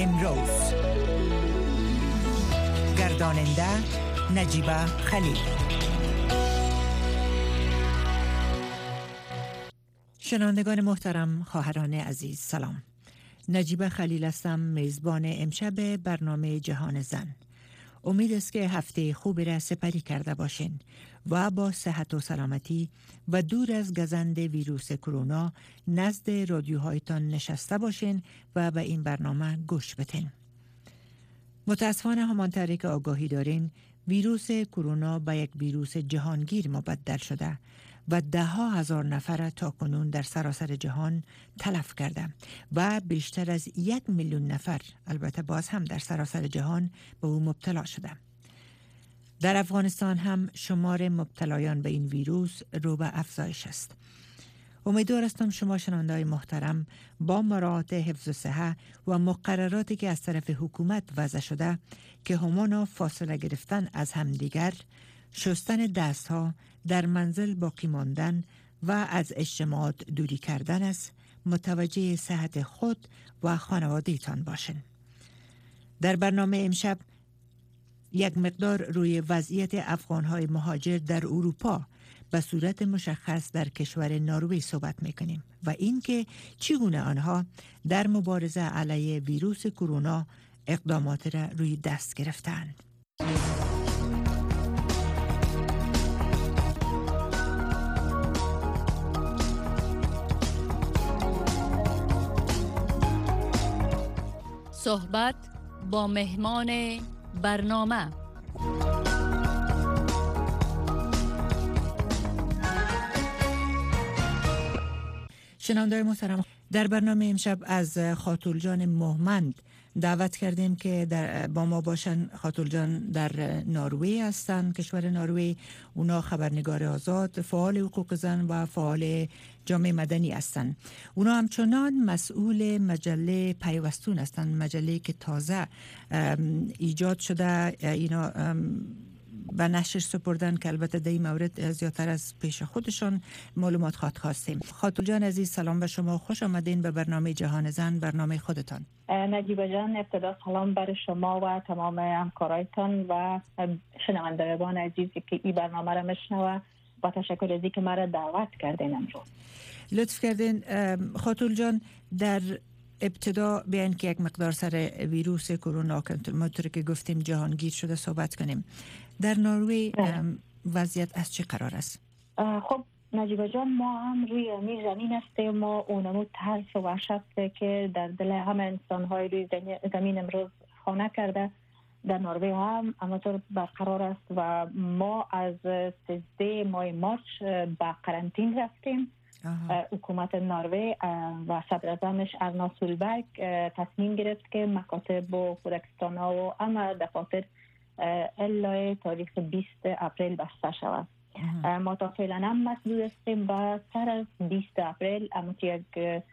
امروز. گرداننده نجیبه خلیل. شنوندگان محترم، خواهران عزیز، سلام. نجیبه خلیل هستم، میزبان امشب برنامه جهان زن. امید است که هفته خوبی را سپری کرده باشین و با صحت و سلامتی و دور از گزند ویروس کرونا نزد رادیوهایتان نشسته باشین و به این برنامه گوش بدین. متاسفانه همانطوری که آگاهی دارین، ویروس کرونا به یک ویروس جهانگیر مبدل شده و 10,000 نفر تا کنون در سراسر جهان تلف کرده و بیشتر از 1,000,000 نفر البته باز هم در سراسر جهان به او مبتلا شده. در افغانستان هم شمار مبتلایان به این ویروس رو به افزایش است. امیدوار هستم شما شنونده‌های محترم با مراعات حفظ صحت و مقرراتی که از طرف حکومت وضع شده که همانا فاصله گرفتن از همدیگر، شستن دستها، در منزل باقی ماندن و از اجتماعات دوری کردن است، متوجه صحت خود و خانواده تان باشین. در برنامه امشب یک مقدار روی وضعیت افغان‌های مهاجر در اروپا به صورت مشخص در کشور نروژ صحبت میکنیم و اینکه چگونه آنها در مبارزه علیه ویروس کرونا اقدامات را روی دست گرفتند. صحبت با مهمان برنامه. شنونده‌های محترم، در برنامه امشب از خاتون جان مهمند دعوت کردیم که با ما باشن. خاتون جان در نروژ هستند، کشور نروژ. اونا خبرنگار آزاد، فعال حقوق زن و فعال جامعه مدنی هستند. اونا همچنان مسئول مجله پیوستون هستند، مجله که تازه ایجاد شده، اینا به نشر سپردن که البته در این مورد زیادتر از پیش خودشان معلومات خواستیم. خاتون جان عزیز، سلام به شما، خوش آمدین به برنامه جهان زن، برنامه خودتان. نجیبه جان، ابتدا سلام بر شما و تمام همکارایتان و شنوندگان عزیزی که این برنامه را میشنوه و تشکر از اینکه مرا دعوت کردین امروز. لطف کردین. خاتون جان، در ابتدا بیاین که یک مقدار سر ویروس کرونا که مطور که گفتیم جهانگیر شده صحبت کنیم. در نروژ وضعیت از چه قرار است؟ خب نجیبه جان، ما هم روی این زمین هستیم. ما اونمو ترس و وحشت که در دل همه انسان‌های روی زمین امروز خانه کرده در نروژ هم همانطور برقرار است و ما از 13 ماه مارچ به قرنطین رفتیم. حکومت نروژ و صدر اعظمش ارنا سولبرگ تصمیم گرفت که مکاتب و خودکستان‌ها و اما دفاتر الا تاریخ 20 اپریل بسته شود. ما تا فعلا هم مسئول هستیم و سر از 20 اپریل اما یک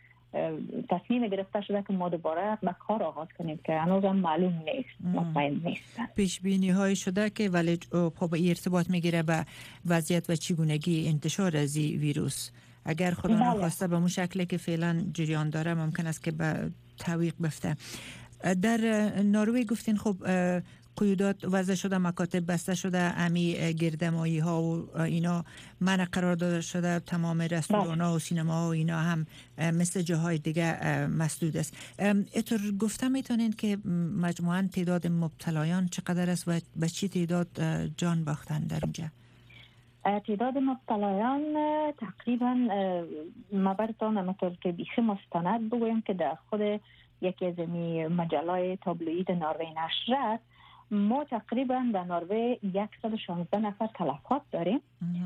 تصمیم گرفته شده که ما دوباره به کار آغاز کنیم که هنوز هم معلوم نیست، مطمئن نیستن. پیش بینی های شده که ولی خب ارتباط میگیره به وضعیت و چگونگی انتشار از این ویروس. اگر خدا نخواسته به اون شکلی که فعلا جریان داره ممکن است که به تعویق بفته. در نروژ گفتین خب قیودات وضع شده، مکاتب بسته شده، امی گردمایی ها و اینا منع قرار داده شده، تمام رستوران ها و سینما ها و اینا هم مثل جاهای دیگه مسدود است. اینطور گفته میتونین که مجموعاً تعداد مبتلایان چقدر است و به چی تعداد جان باختن در اونجا؟ تعداد مبتلایان تقریبا ما براتون همونطور که بیخی مستند بگویم که در خود یکی از مجلات تابلوئید نروژ نشر ما تقریبا در نروژ 116 نفر تلفات داریم.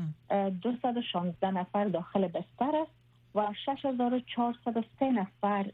216 نفر داخل بستر است و 6403 نفر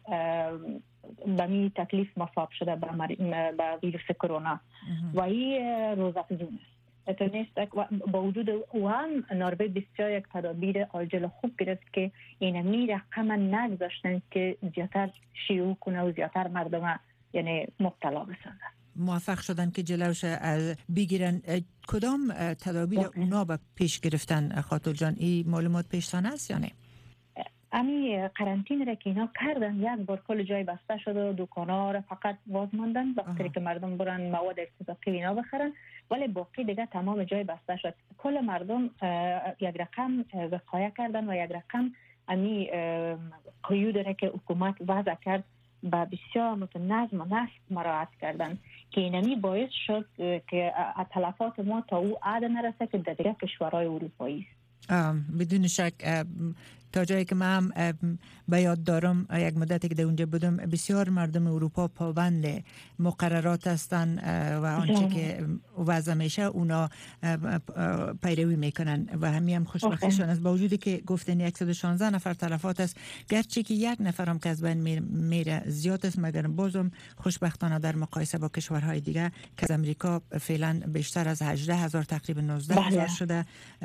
به می تکلیف مصاب شده به ویروس کرونا و این روزافزون است. با وجود او هم نروژ بسیار یک تدابیر عاجل خوب گرفت که اینمی رقم نگذاشتن که زیادتر شیوع کنه و زیادتر مردم یعنی مبتلا بسازن. موفق شدن که جلوش بگیرن. کدام تدابیر اونا به پیش گرفتن خاتون جان؟ این معلومات پیشتان است یا نه؟ امی قرنطینه را که اینا کردن، یک بار کل جای بسته شد و دکانا را فقط باز ماندن وقتی که مردم برن مواد استفاقی اینا بخرن، ولی باقی دیگه تمام جای بسته شد. کل مردم یک رقم وقایه کردن و یک رقم امی قیود را که حکومت وضع کرد با بسیار متنظم و نسق مراعات کردن که اینمی باعث شد که تلفات ما تا او عاد نرسه که در دیگه کشورهای اروپایی است. بدون شک تا جایی که من به یاد دارم یک مدتی که در اونجا بودم بسیار مردم اروپا پابند مقررات هستن و آنچه که وضع میشه اونا پیروی میکنن و هم خوشبختیشان است. با وجودی که گفتن 116 نفر تلفات است، گرچه که یک نفر هم که از بین میره زیاد است، مگر بازم خوشبختانه در مقایسه با کشورهای دیگه که از امریکا فعلا بیشتر از 18,000 تقریبا 19,000 شده،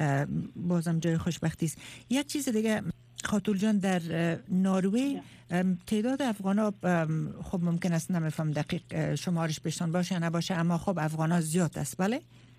بازم جای خوشبختی است. یک چیز دیگه خاطر جان، در نروژ تعداد افغانا خب ممکن است نمیفهم دقیق شمارش بشتن باشه یا نباشه، اما خب افغانا زیاد است. بله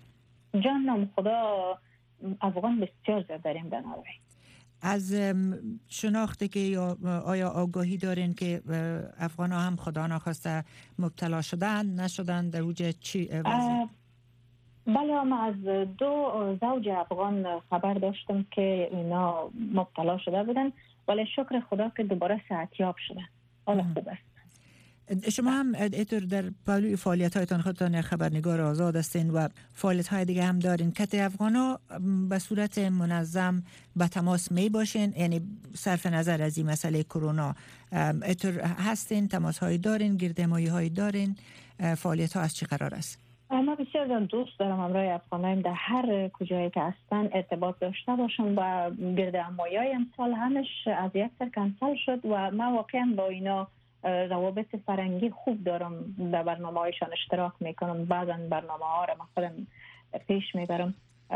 جانم خدا، افغان بسیار زیاد داریم در نروژ. از شناخته که آیا آگاهی دارین که افغانا هم خدا ناخواسته مبتلا شدن نشدن در اوج چی وضع؟ بله، ما از 2 زوج افغان خبر داشتم که اینا مبتلا شده بودن، ولی شکر خدا که دوباره صحتیاب شدن، حالا خوب است. شما هم اینطور در پهلوی فعالیت‌هایتان خودتان خبرنگار آزاد هستین و فعالیت‌های دیگه هم دارین. کت افغانا به صورت منظم به تماس می باشین، یعنی صرف نظر از این مسئله کرونا اینطور هستین، تماس‌هایی دارین، گردهمایی‌هایی دارین، فعالیت‌ها از چی قرار است؟ ما بسیار دوست دارم همراه افغانایم در هر کجایی که هستن ارتباط داشته باشم و گردهمایی‌های امسال همش از یک سر کنسل شد و من واقعا با اینا روابط فرنگی خوب دارم، در برنامه‌هایشان اشتراک میکنم، بعضا برنامه‌ها را من خودم پیش میبرم.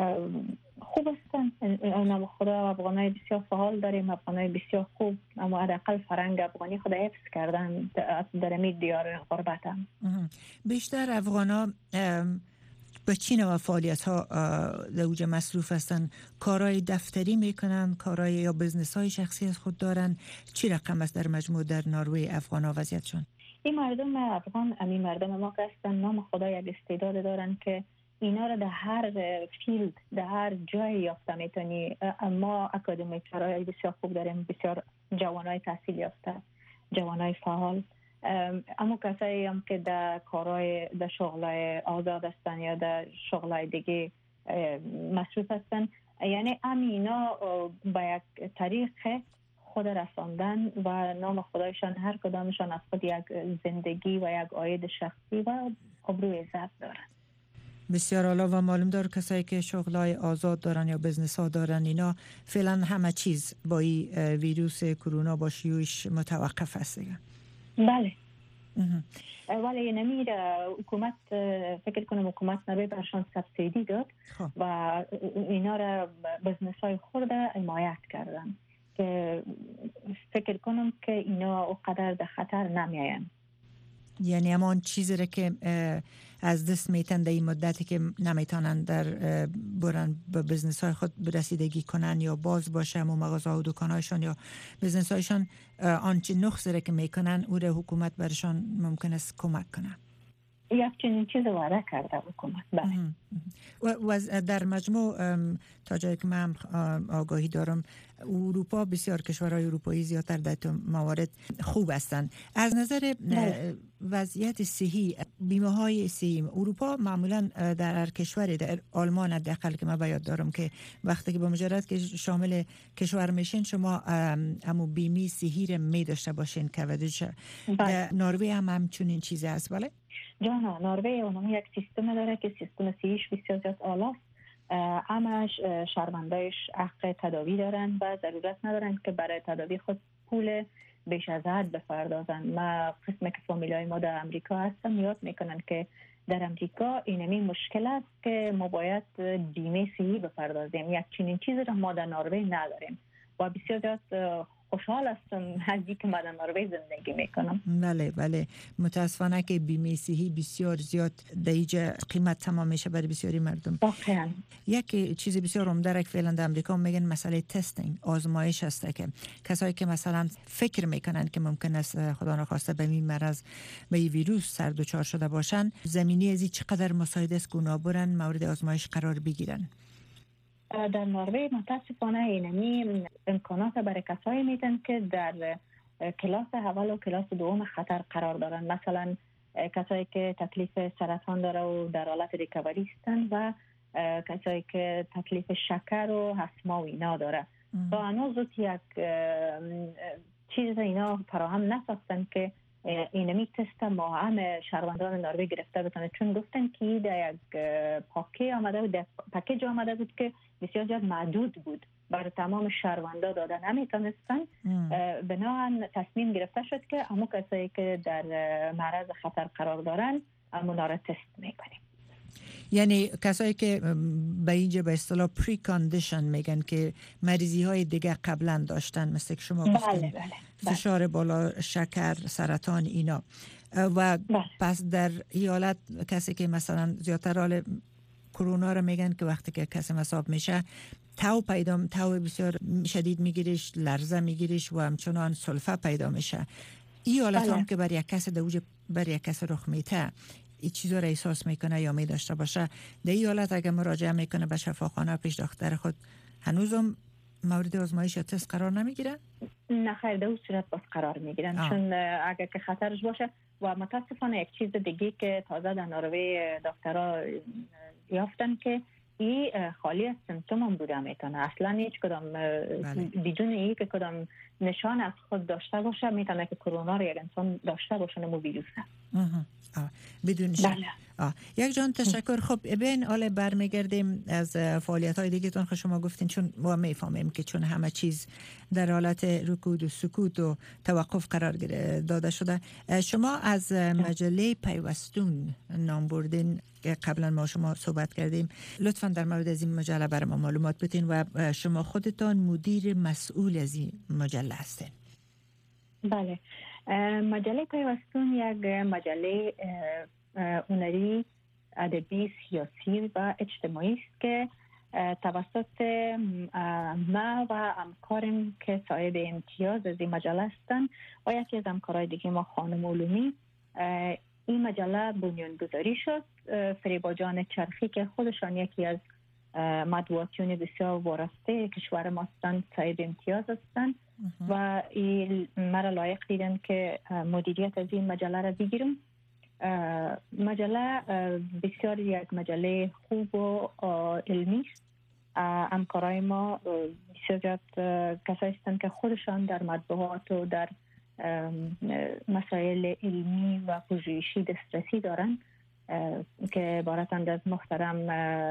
خوب هستن نام خدا. افغانای بسیار فعال داریم، افغانای بسیار خوب، اما حداقل فرهنگ افغانی خود حفظ کردن در این دیار غربت هم. بیشتر افغانا به چی نوع فعالیت ها در اوج مصروف هستن؟ کارهای دفتری میکنن، کارهای یا بزنس های شخصی از خود دارن؟ چی رقم است در مجموع در نروژ افغانا وضعیتشون؟ این مردم افغان، همین مردم ما که هستن نام خدا یک استعداد دارن که اینا رو در هر فیلد، در هر جای یافته میتونی. ما اکادمیکرهای بسیار خوب داریم، بسیار جوانای تحصیل یافته، جوانای فعال، اما کسایی هم که در کارهای در شغلای آزاد هستن یا در شغلای دیگه مصروف هستن، یعنی اینا با یک طریق خود رساندن و نام خدایشان هر کدامشان از خود یک زندگی و یک عاید شخصی و ابروی عزت دارن. بسیار عالی. و معلوم دار کسایی که شغلای آزاد دارن یا بزنس ها دارن، اینا فعلا همه چیز با این ویروس کرونا با شیوعش متوقف هست دیگه. بله. ولی نمیر حکومت، فکر کنم حکومت نروژ برشان سبسیدی داد و اینا را بزنس های خود حمایت کردن که فکر کنم که اینا اونقدر در خطر نمیاین. یعنی همان چیزی را که از دست میتن در این مدتی که نمیتونن در برن به بزنس های خود برسیدگی کنن یا باز باشه و مغازه و دکانهایشان یا بزنس هایشان، آنچه نقصی را که میکنن او را حکومت برشان ممکن است کمک کنه. یک چنین چیز وعده کرده حکومت. بله. و در مجموع تا جایی که من آگاهی دارم، اروپا بسیار کشورهای اروپایی زیادتر در موارد خوب هستند. از نظر وضعیت صحی، بیمه های صحی اروپا معمولا در هر کشوری، در آلمان حداقل که من به یاد دارم که وقتی که به مجرد که شامل کشور میشین شما همو بیمه صحی را می داشته باشین که ودیشه. در نروژ هم همچنین چیزی هست؟ بله جانا، نروژ اونم یک سیستم داره که سیستم صحیش بسیار زیاد اعلی است. همش شهروندایش حق تداوی دارن و ضرورت ندارن که برای تداوی خود پول بیش از حد بپردازن. ما قسم که فامیلای ما در امریکا هستم یاد میکنن که در امریکا اینمی مشکل است که ما باید بیمه صحی بپردازیم. یک چنین چیزی را ما در نروژ نداریم و بسیار زیاد خوشحال هستم از اینکه من در نروژ زندگی میکنم. بله متاسفانه که بیمه صحی بسیار زیاد در اینجا قیمت تمام میشه برای بسیاری مردم. واقعا یک چیز بسیار عمده که فعلا در امریکا میگن مسئله تستینگ، آزمایش هست که کسایی که مثلا فکر میکنن که ممکن است خدا نخواسته به این مرض به این ویروس سر دچار شده باشن، زمینی از این چقدر مساعد است که اونا برن مورد آزمایش قرار بگیرن؟ در نروژ متاسفانه اینمی امکانات برای کسایی میدن که در کلاس اول و کلاس دوم خطر قرار دارن، مثلا کسایی که تکلیف سرطان داره و در حالت ریکاوری هستن و کسایی که تکلیف شکر و استما و اینا داره. تا هنوز یک چیز اینا فراهم نساختن که اینمی تست ما هم شهروندان نروژ گرفته بتونه، چون گفتن که در یک پاکیج آمده بود که بسیار زیاد محدود بود، برای تمام شهروندان دادن نمیتونستن. بنابراین تصمیم گرفته شد که همون کسایی که در معرض خطر قرار دارن اونا را تست میکنیم. یعنی کسایی که به اینجا به اصطلاح پری کاندیشن میگن که مریضی های دیگه قبلا داشتن، مثل که شما گفتین فشار بالا، شکر، سرطان اینا و پس در این حالت کسی که مثلا زیادتر حال کرونا رو میگن که وقتی که کسی مصاب میشه تاو بسیار شدید میگیریش، لرزه میگیریش و همچنان سلفه پیدا میشه. این حالت هم که بر یک کس بر یک کس رخ میته این چیزا را احساس میکنه یا می داشته باشه، در این حالت اگه مراجعه میکنه به شفاخانه پیش دکتر خود هنوزم مورد آزمایش یا تست قرار نمیگیرن؟ نه خیر، در اون صورت باز قرار میگیرن چون اگه که خطرش باشه. و متاسفانه یک چیز دیگه که تازه در نروژ دکترها یافتن که این خالی از سیمتوم هم بوده میتونه، اصلا هیچ کدام بدون این که کدام نشان از خود داشته باشه میتونه که کرونا رو یک انسان داشته باشه نمو ویروس بدون شک. یک جان تشکر. خب ببین حالا برمیگردیم از فعالیت‌های دیگه تون شما گفتین، چون ما میفهمیم که چون همه چیز در حالت رکود و سکوت و توقف قرار داده شده، شما از مجله پیوستون نام بردین که قبلا ما شما صحبت کردیم، لطفاً در مورد از این مجله برای ما معلومات بدین و شما خودتان مدیر مسئول از این مجله هستین. بله، مجله پیوستون یک مجله هنری، ادبی، سیاسی و اجتماعی است که توسط ما و همکارم که صاحب امتیاز از این مجله هستند و یکی از همکارای دیگه ما خانم علومی، این مجله بنیانگذاری شد. فریبا جان چرخی که خودشان یکی از مطبوعاتیون بسیار وارسته کشور ما هستند صاحب امتیاز هستند و این مرا لایق دیدن که مدیریت از این مجله را بگیرم. مجله بسیار یک مجله خوب و علمی است. همکارای ما بسیار زیاد کسایی هستند که خودشان در مطبوعات و در مسائل علمی و پژوهشی دسترسی دارن که عبارتند از محترم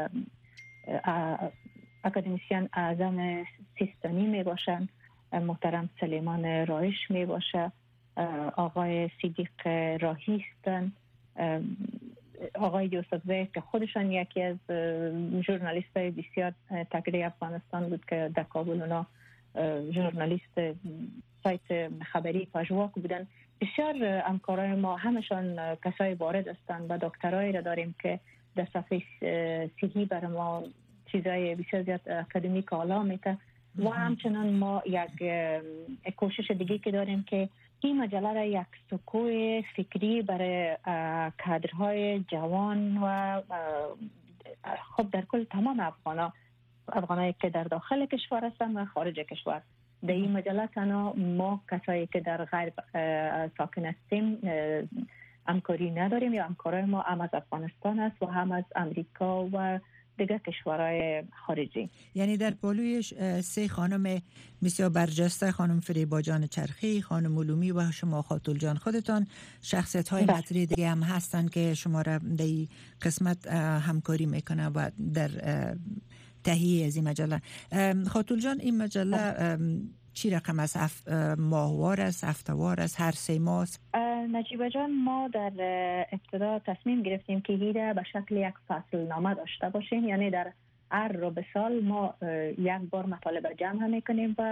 اکادمیسیان اعظم سیستانی می باشند، محترم سلیمان رایش می باشه، آقای صدیق راهی هستند، آقای یوسفزی که خودشان یکی از ژورنالیست های بسیار تکیه افغانستان بود که در کابل اونا ژورنالیست سایت خبری پژواک بودن. بسیار همکارای ما همشان کسای وارد هستند و دکترایی را داریم که در صفحه صحی برای ما چیزای بسیار زیاد اکادمیک آلا میته و همچنان ما یک کوشش دیگه که داریم که این مجله را یک سکوی فکری برای کادرهای جوان و خب در کل تمام افغانایی که در داخل کشور هستند و خارج کشور. در این مجله تنها ما کسایی که در غرب ساکن هستیم همکاری نداریم، یا همکارای ما هم از افغانستان است و هم از امریکا و دیگه کشورهای خارجی. یعنی در پالوی سه خانم بسیار برجسته، خانم فریبا جان چرخی، خانم علومی و شما خاتون جان خودتان، شخصیت‌های مطرح دیگه هم هستن که شما را در این قسمت همکاری میکنه و در تهیه از این مجله. خاتون جان، این مجله چی رقم است؟ ماهوار است، هفته‌وار است، هر 3 ماه؟ نجیبه جان، ما در ابتدا تصمیم گرفتیم که هیره به شکل یک فصل نامه داشته باشیم، یعنی در هر ربع سال ما یک بار مطالب جمع میکنیم و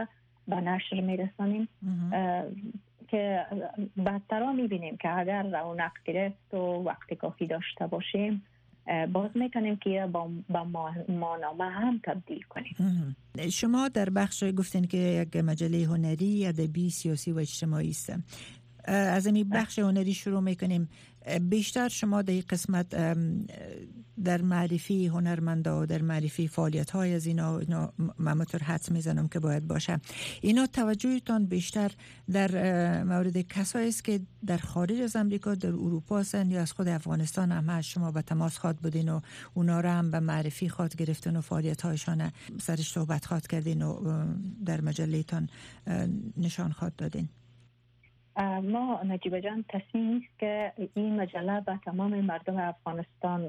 به نشر میرسانیم که بعدتر میبینیم که اگر رونق گرفت و وقت کافی داشته باشیم باز میتونیم که با ماهنامه هم تبدیل کنیم. شما در بخش گفتین که یک مجله هنری، ادبی، سیاسی و اجتماعی است. از این بخش هنری شروع میکنیم. بیشتر شما در این قسمت در معرفی هنرمندا و در معرفی فعالیت‌های از اینا ممتر حدس میزنم که باید باشه. اینا توجهتان بیشتر در مورد کسایی است که در خارج از امریکا، در اروپا هستند یا از خود افغانستان هم شما به تماس خواد بودین و اونا را هم به معرفی خواد گرفتن و فعالیت‌هایشان سرش صحبت خواد کردین و در مجله‌تان نشان خواد دادین؟ ما نجیبه جان تصمیم نیست که این مجله به تمام مردم افغانستان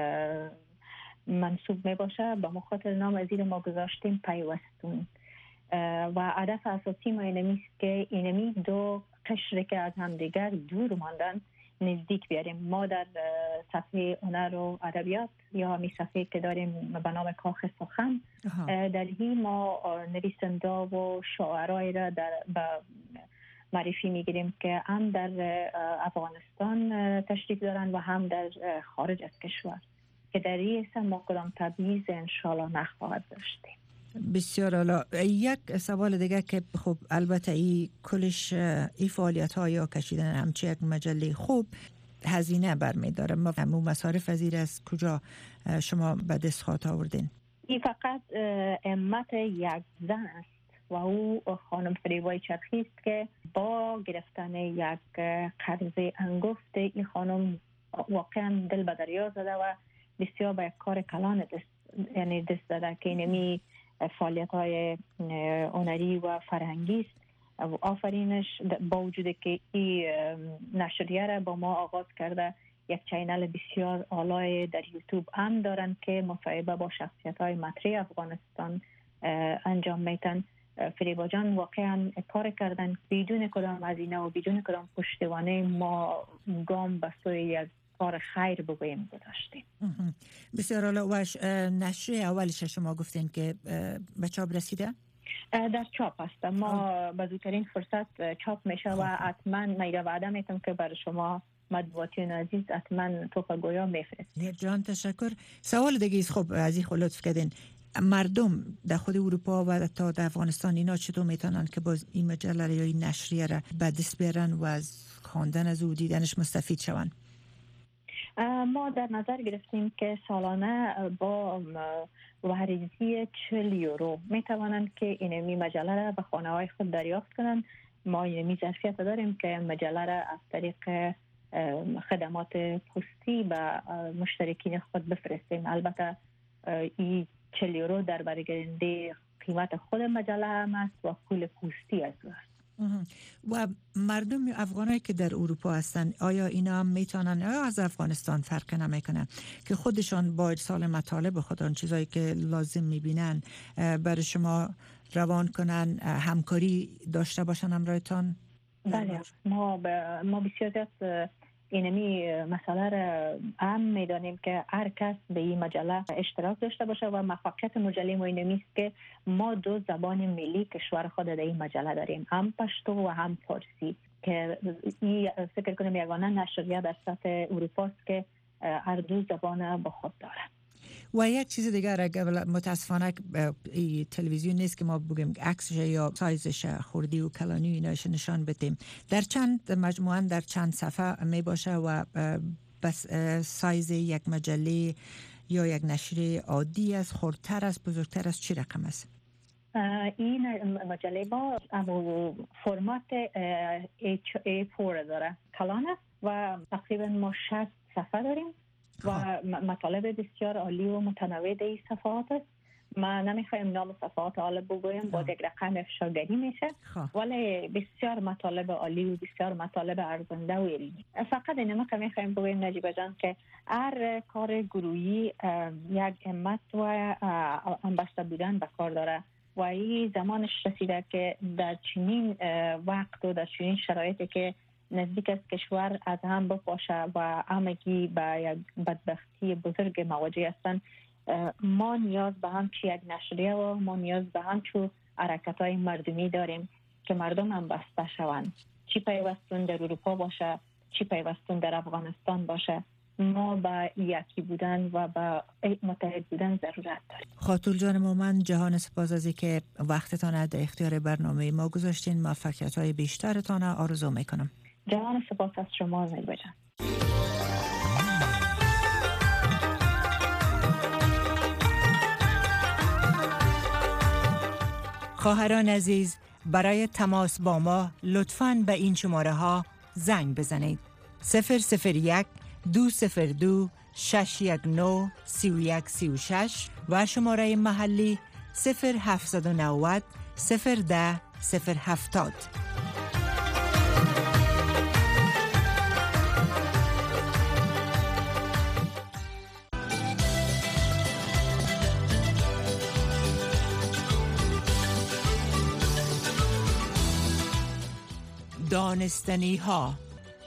منصوب می باشه. به مخاطر نام از ما گذاشتیم پیوستون و هدف اساسی ما اینمیست که اینمی دو قشر که از همدیگر دور ماندن نزدیک بیاریم. ما در صفحه هنر و ادبیات یا همی صفحه که داریم به نام کاخ سخن در این ما نویسنده و شاعرای را به معرفی میگیریم که هم در افغانستان تشریف دارن و هم در خارج از کشور که در این ما کدام تبعیض انشالله نخواهد داشتیم. بسیار عالی. یک سوال دیگه که خب البته این کلش این فعالیت ها یا کشیدن همچه یک مجله خوب هزینه برمیداره. مفهوم مصارف وزیر از کجا شما به دست خواهد آوردین؟ این فقط همت یک زن است و او خانم فریبای چرخی است که با گرفتن یک قرض انگفت این خانم واقعا دل به دریا زده و بسیار به یک کار کلان دست داده که اینمی فعالیت‌های هنری و فرهنگی است. آفرینش با وجود که این نشریه را با ما آغاز کرده، یک چینل بسیار اعلی در یوتیوب هم دارن که مصاحبه با شخصیت‌های مطرح افغانستان انجام میتن. فریبا جان واقعا کار کردن بدون کدام هزینه و بدون کدام پشتوانه. ما گام به سوی یک کار خیر بگوییم گذاشتیم. بسیار عالی. و نشریه اولش شما گفتین که به چاپ رسیده؟ در چاپ است. ما به زودترین فرصت چاپ میشه و حتما میگه وعده میتونم که برای شما مطبوعاتیون عزیز حتما توپ گویا میفرستیم. جان تشکر. سوال دیگه است. خب از این لطف کردین، مردم در خود اروپا و تا در افغانستان اینا چطور میتونن که باز این مجله یا این نشریه را به دست بیارن و از خواندن از او دیدنش مستفید شون؟ ما در نظر گرفتیم که سالانه با واریزی 40 یورو میتوانند که اینمی مجله را به خانه های خود دریافت کنند. ما اینمی ظرفیت داریم که مجله را از طریق خدمات پستی به مشترکین خود بفرستیم. البته این 40 یورو در برگرنده قیمت خود مجله هم است و پول پستی از او است. و مردم افغانایی که در اروپا هستن آیا اینا هم میتونن، آیا از افغانستان فرق نمیکنه که خودشان با ارسال مطالب خودشان چیزایی که لازم میبینن برای شما روان کنن، همکاری داشته باشن همراهتان؟ بله، ما بسیار زیاد اینمی مسئله را هم میدانیم که هر کس به این مجله اشتراک داشته باشه و موفقیت مجله ما اینمی است که ما دو زبان ملی کشور خود در این مجله داریم، هم پشتو و هم فارسی، که این فکر کنم یگانه نشریه در سطح اروپا است که هر دو زبان با خود داره. و یک چیز دیگر اگر متاسفانه تلویزیون نیست که ما بگیم عکسش یا سایزش خردی و کلانی و ایناش نشان بدیم، در چند مجموعاً در چند صفحه می باشه و بس سایز یک مجله یا یک نشریه عادی است، خردتر است، بزرگتر است، چی رقم است؟ این مجله با فرمات A4 داره، کلان است و تقریبا ما 60 صفحه داریم و مطالب بسیار عالی و متنوع در این صفحات است. ما نمیخوایم نام صفحات عالی بگویم، با یک رقم افشاگری میشه، ولی بسیار مطالب عالی و بسیار مطالب ارزنده و علمی. فقط اینما که میخوایم بگویم نجیبه جان که هر کار گروهی یک همت و انبسته بودن به کار داره و این زمانش رسیده که در چنین وقت و در چنین شرایطی که نزدیک از کشور از هم بپاشه و همگی به یک بدبختی بزرگ مواجه هستند، ما نیاز به همچی یک نشریه و ما نیاز به همچو حرکت‌های مردمی داریم که مردم هم بسته شوند، چی پیوستون در اروپا باشه، چی پیوستون در افغانستان باشه. ما به یکی بودن و به متحد بودن ضرورت داریم. خاتون جان مومن، جهان سپاس از اینکه وقتتان در اختیار برنامه ما گذاشتین. موفقیت‌های بیشترتان آرزو میکنم. جهان سپاس از شما زیبا جان. خواهران عزیز، برای تماس با ما لطفاً به این شماره ها زنگ بزنید: 001 202 619 3136 و شماره محلی 0790 010 070. دانستنی ها.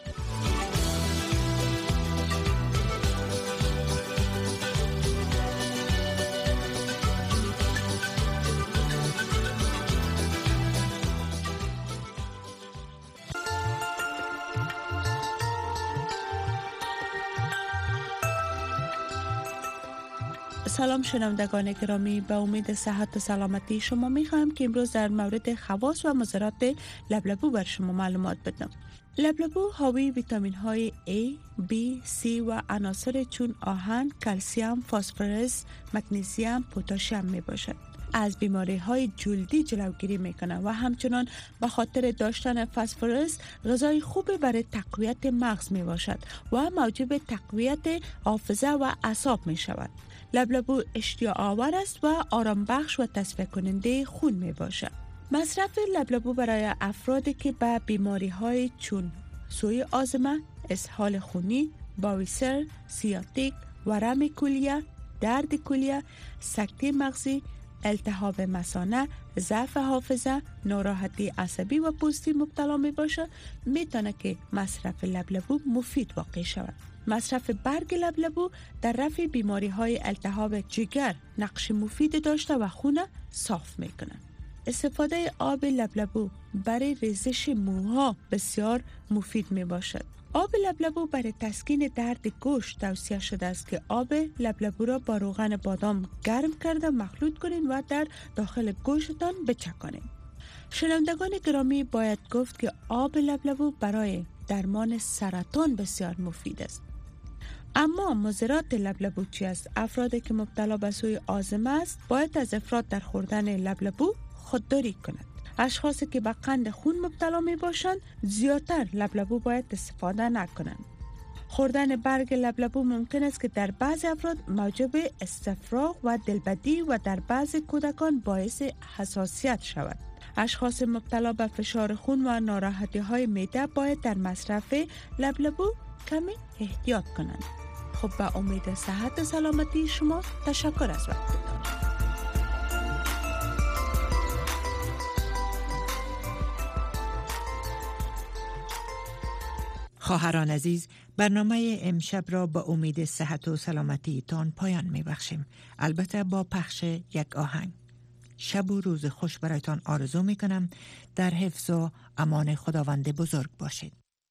سلام شنوندگان گرامی، به امید صحت و سلامتی شما میخواهم که امروز در مورد خواص و مضرات لبلبو بر شما معلومات بدم. لبلبو حاوی ویتامین های A، B، C و عناصر چون آهن، کلسیم، فسفرس، مگنیزیم، پتاسیم می باشد. از بیماری های جلدی جلوگیری میکنه و همچنان به خاطر داشتن فسفرس غذای خوب برای تقویت مغز می باشد و موجب تقویت حافظه و اعصاب می شود. لبلبو اشتها آور است و آرام بخش و تصفیه کننده خون می باشد. مصرف لبلبو برای افرادی که به بیماری های چون سوی آزمه، اسهال خونی، باویسر، سیاتیک، ورم کلیه، درد کلیه، سکته مغزی، التهاب مثانه، ضعف حافظه، ناراحتی عصبی و پوستی مبتلا می باشد، می تونه که مصرف لبلبو مفید واقع شود. مصرف برگ لبلبو در رفع بیماری های التهاب جگر نقش مفید داشته و خون صاف می کنند. استفاده آب لبلبو برای ریزش موها بسیار مفید می باشد. آب لبلبو برای تسکین درد گوشت توصیه شده است که آب لبلبو را با روغن بادام گرم کرده مخلوط کنین و در داخل گوشتان بچکانین. شنوندگان گرامی، باید گفت که آب لبلبو برای درمان سرطان بسیار مفید است. اما مضرات لبلبو چی است؟ افرادی که مبتلا به سوی آزمه است باید از افراط در خوردن لبلبو خودداری کنند. اشخاصی که به قند خون مبتلا می باشند زیادتر لبلبو باید استفاده نکنند. خوردن برگ لبلبو ممکن است که در بعضی افراد موجب استفراغ و دلبدی و در بعضی کودکان باعث حساسیت شود. اشخاص مبتلا به فشار خون و ناراحتی های معده باید در مصرف لبلبو کمی احتیاط کنند. خب به امید صحت و سلامتی شما، تشکر از وقتتان. خواهران عزیز، برنامه امشب را به امید صحت و سلامتی تان پایان می بخشیم. البته با پخش یک آهنگ. شب و روز خوش برایتان آرزو می کنم. در حفظ و امان خداوند بزرگ باشید.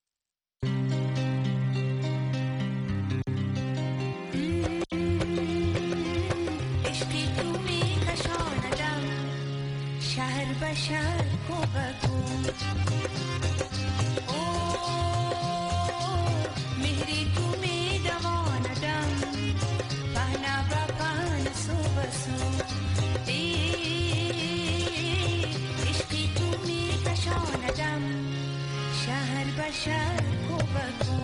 شهر به شهر کوبکو مهری تو می دواندم پهنا با پهن سو بسو عشقی تو می کشاندم شهر به شهر کوبکو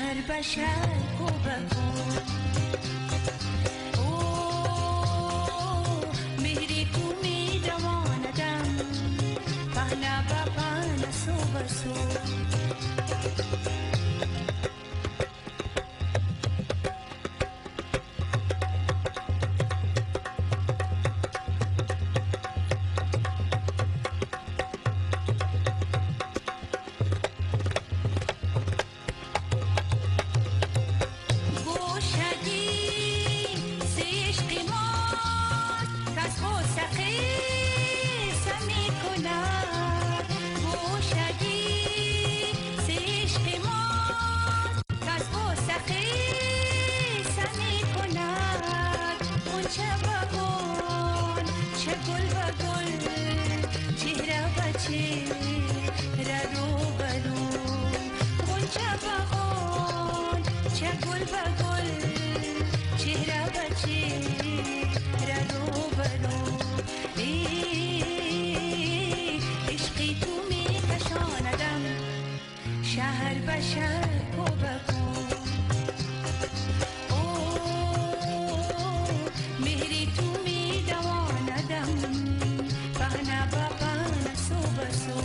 شهر به شهر کوبه کن مهری تو می دواندم پهنه به پهنه سو به سو شهر به شهر کوبه کن مهری تو می دواندم پهنه به پهنه سو به سو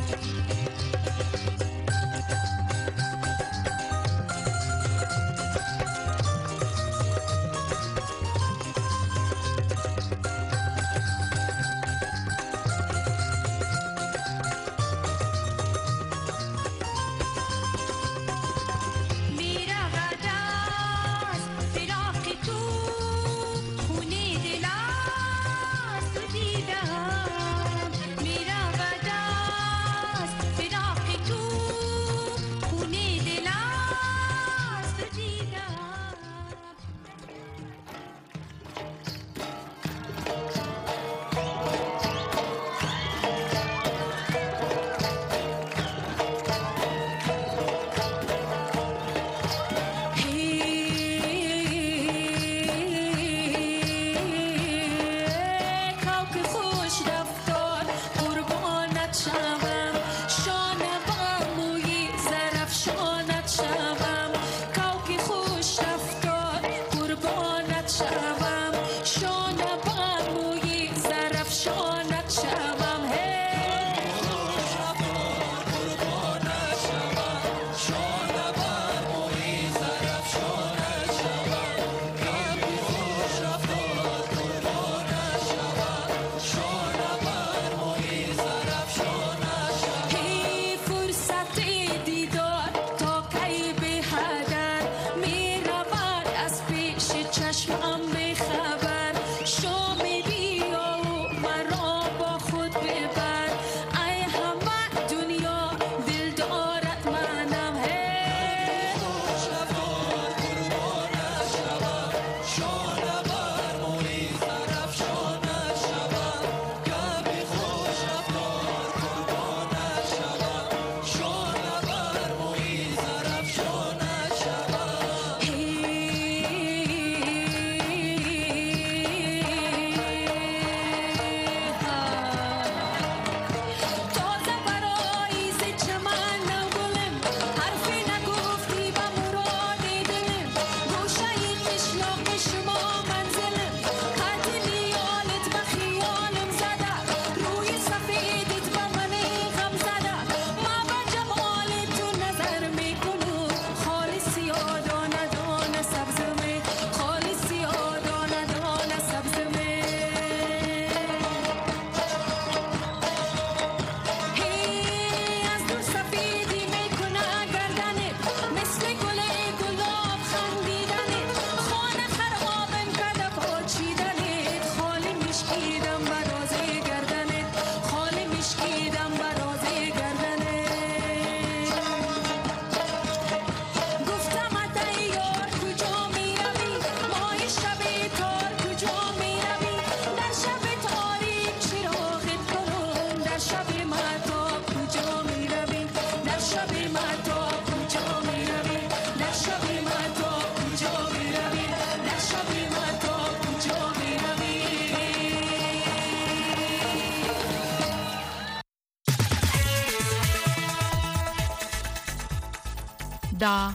دا